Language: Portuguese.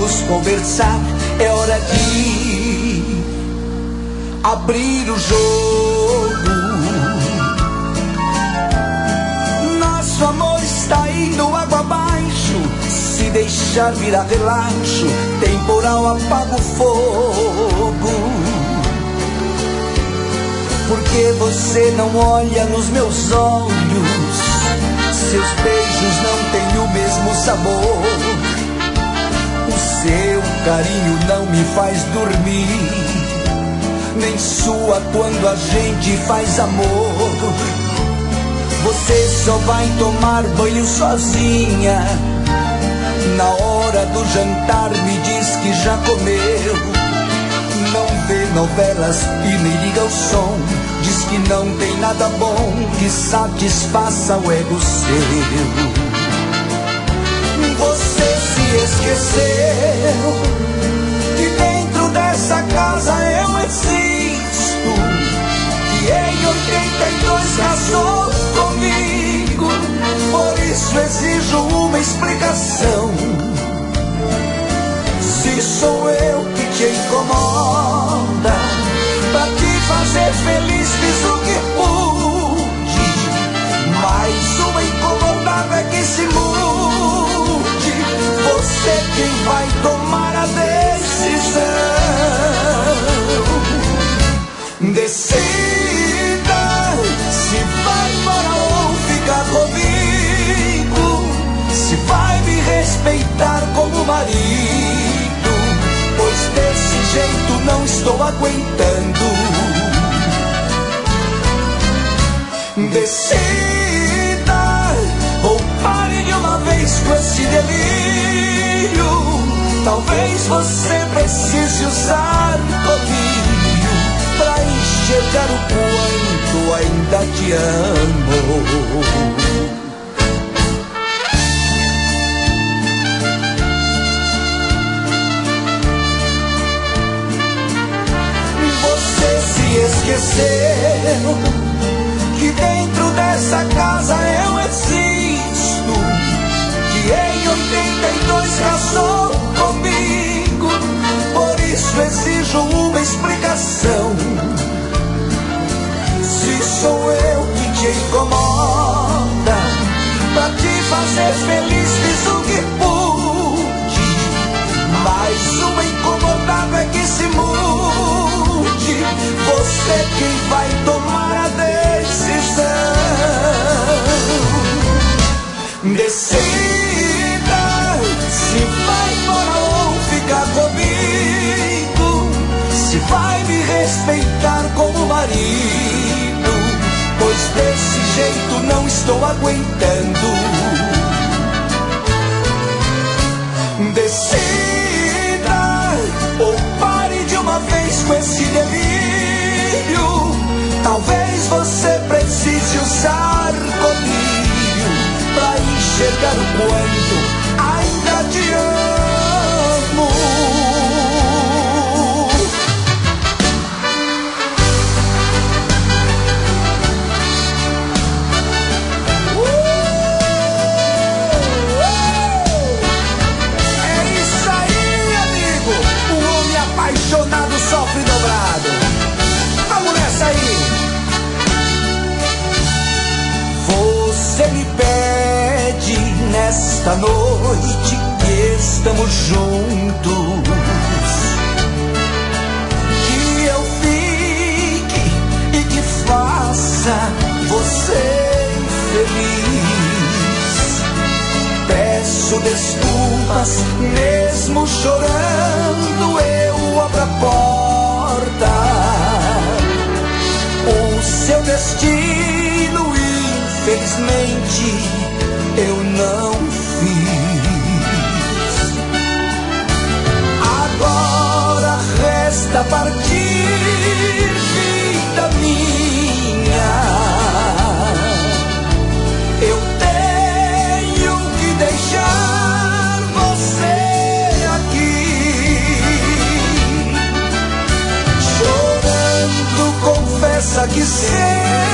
vamos conversar. É hora de abrir o jogo. Nosso amor está indo água abaixo. Se deixar virar relaxo, temporal apaga o fogo. Porque você não olha nos meus olhos, seus beijos não têm o mesmo sabor, o seu carinho não me faz dormir, nem sua quando a gente faz amor. Você só vai tomar banho sozinha, na hora do jantar me diz que já comeu. Não vê novelas e nem liga o som, diz que não tem nada bom que satisfaça o ego seu. Você se esqueceu que dentro dessa casa eu existo, que em 82 casou comigo, por isso exijo uma explicação. Se sou eu que te incomoda, pra te fazer feliz fiz o que pude, mas uma incomodada é que se mude. Você quem vai tomar a decisão. Decida se vai embora ou ficar comigo, se vai me respeitar como marido, pois desse jeito não estou aguentando. Decida ou pare de uma vez com esse delírio. Talvez você precise usar colírio pra enxergar o quanto ainda te amo. Esqueceu que dentro dessa casa eu existo, que em 82 casou comigo, por isso exijo uma explicação. Se sou eu que te incomoda, pra te fazer feliz fiz o que pude, mas uma incomodada é que se mude. Você quem vai tomar a decisão. Decida se vai embora ou ficar comigo, se vai me respeitar como marido, pois desse jeito não estou aguentando. Decida ou pare de uma vez com esse delírio. Talvez você precise usar colírio pra enxergar o quanto ainda te amo. Apaixonado sofre dobrado. Vamos nessa aí. Você me pede nesta noite que estamos juntos, que eu fique e que faça você feliz. Peço desculpas, mesmo chorando eu abro a porta. O seu destino, infelizmente, eu não fiz. Agora resta partir, vida minha. Eu tenho que deixar você aqui, chorando, confessa que sei